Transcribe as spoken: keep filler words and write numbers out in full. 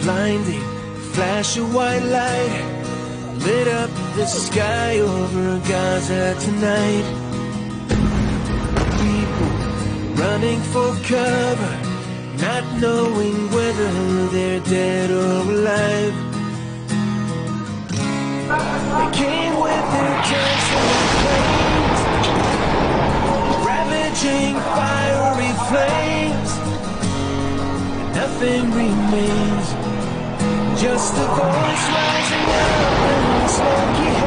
blinding flash of white light lit up the sky over Gaza tonight. People running for cover, not knowing whether they're dead or alive. They came with their tanks and planes, ravaging fiery flames. Nothing remains, just a voice rising up in smoky